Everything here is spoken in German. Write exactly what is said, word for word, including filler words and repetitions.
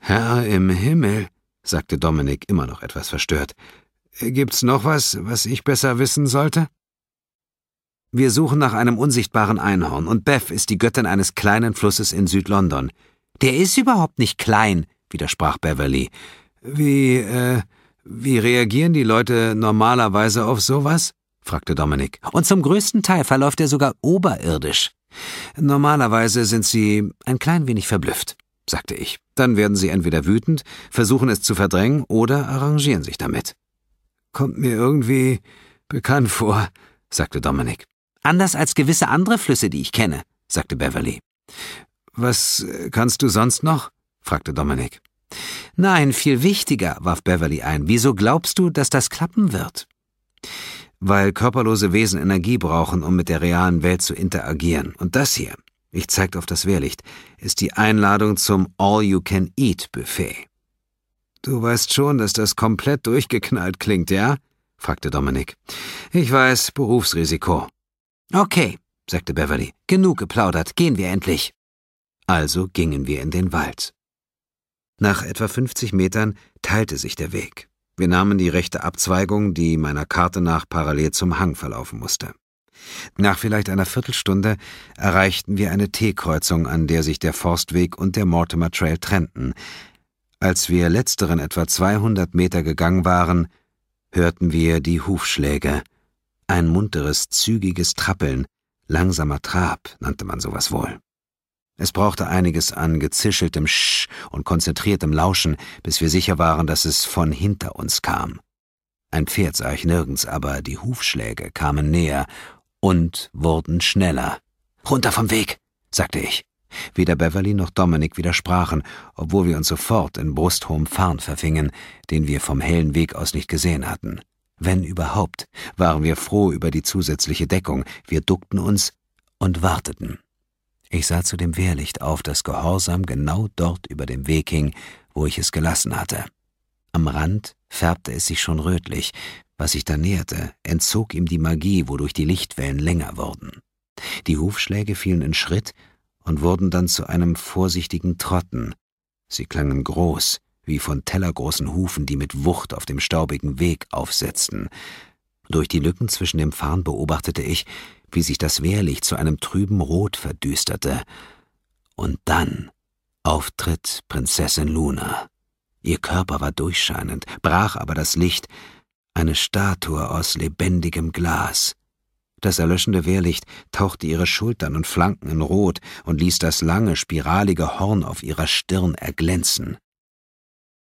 »Herr im Himmel«, sagte Dominic immer noch etwas verstört. »Gibt's noch was, was ich besser wissen sollte?« »Wir suchen nach einem unsichtbaren Einhorn, und Beth ist die Göttin eines kleinen Flusses in Süd-London.« »Der ist überhaupt nicht klein«, widersprach Beverly. »Wie, äh, wie reagieren die Leute normalerweise auf sowas?« fragte Dominic. »Und zum größten Teil verläuft er sogar oberirdisch.« »Normalerweise sind sie ein klein wenig verblüfft«, sagte ich. »Dann werden sie entweder wütend, versuchen es zu verdrängen oder arrangieren sich damit.« »Kommt mir irgendwie bekannt vor«, sagte Dominic. »Anders als gewisse andere Flüsse, die ich kenne«, sagte Beverly. »Was kannst du sonst noch?« fragte Dominic. »Nein, viel wichtiger«, warf Beverly ein. »Wieso glaubst du, dass das klappen wird?« »Weil körperlose Wesen Energie brauchen, um mit der realen Welt zu interagieren. Und das hier«, ich zeigte auf das Wehrlicht, »ist die Einladung zum All-You-Can-Eat-Buffet.« »Du weißt schon, dass das komplett durchgeknallt klingt, ja?« fragte Dominic. »Ich weiß, Berufsrisiko.« »Okay«, sagte Beverly, »genug geplaudert, gehen wir endlich.« Also gingen wir in den Wald. Nach etwa fünfzig Metern teilte sich der Weg. Wir nahmen die rechte Abzweigung, die meiner Karte nach parallel zum Hang verlaufen musste. Nach vielleicht einer Viertelstunde erreichten wir eine T-Kreuzung, an der sich der Forstweg und der Mortimer Trail trennten. Als wir letzteren etwa zweihundert Meter gegangen waren, hörten wir die Hufschläge. Ein munteres, zügiges Trappeln, langsamer Trab nannte man sowas wohl. Es brauchte einiges an gezischeltem Sch und konzentriertem Lauschen, bis wir sicher waren, dass es von hinter uns kam. Ein Pferd sah ich nirgends, aber die Hufschläge kamen näher und wurden schneller. »Runter vom Weg«, sagte ich. Weder Beverly noch Dominic widersprachen, obwohl wir uns sofort in brusthohem Farn verfingen, den wir vom hellen Weg aus nicht gesehen hatten. Wenn überhaupt, waren wir froh über die zusätzliche Deckung. Wir duckten uns und warteten. Ich sah zu dem Wehrlicht auf, das gehorsam genau dort über dem Weg hing, wo ich es gelassen hatte. Am Rand färbte es sich schon rötlich. Was sich da näherte, entzog ihm die Magie, wodurch die Lichtwellen länger wurden. Die Hufschläge fielen in Schritt und wurden dann zu einem vorsichtigen Trotten. Sie klangen groß, wie von tellergroßen Hufen, die mit Wucht auf dem staubigen Weg aufsetzten. Durch die Lücken zwischen dem Farn beobachtete ich, wie sich das Wehrlicht zu einem trüben Rot verdüsterte. Und dann auftritt Prinzessin Luna. Ihr Körper war durchscheinend, brach aber das Licht, eine Statue aus lebendigem Glas. Das erlöschende Wehrlicht tauchte ihre Schultern und Flanken in Rot und ließ das lange, spiralige Horn auf ihrer Stirn erglänzen.